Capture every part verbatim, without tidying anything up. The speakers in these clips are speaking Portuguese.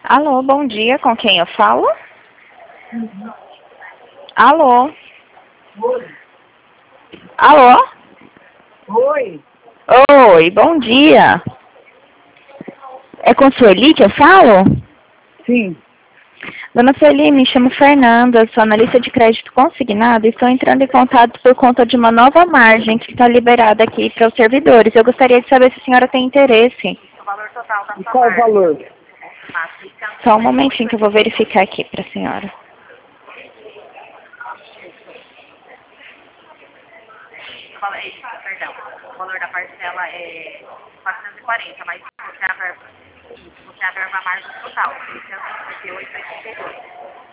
Alô, bom dia, com quem eu falo? Uhum. Alô? Oi. Alô? Oi. Oi, bom dia. É com Sueli que eu falo? Sim. Dona Sueli, me chamo Fernanda, sou analista de crédito consignado e estou entrando em contato por conta de uma nova margem que está liberada aqui para os servidores. Eu gostaria de saber se a senhora tem interesse. E qual o valor? Só um momentinho que eu vou verificar aqui para a senhora. Perdão, o valor da parcela é quatrocentos e quarenta, mas você é a verba, isso, você é a verba margem total, seiscentos e cinquenta e oito vírgula oitenta e dois.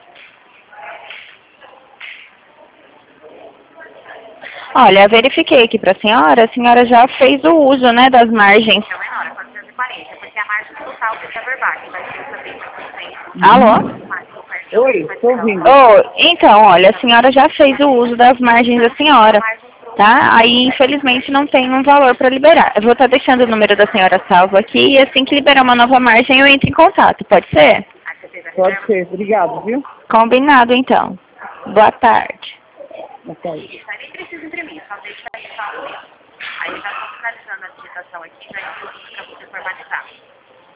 Olha, verifiquei aqui para a senhora, a senhora já fez o uso, né, das margens. Então, menor, é quatrocentos e quarenta, porque a margem total dessa verba, que vai ser setenta por cento. Alô? Oi, estou ouvindo. Oh, então, olha, a senhora já fez o uso das margens da senhora, tá? Aí, infelizmente, não tem um valor para liberar. Eu vou estar deixando o número da senhora salvo aqui e assim que liberar uma nova margem eu entro em contato, pode ser? Pode ser, obrigado, viu? Combinado, então. Boa tarde. Até aí. Isso, aí nem precisa imprimir, só deixa aí só o mesmo. Aí já estou finalizando a digitação aqui, já envio para você formalizar.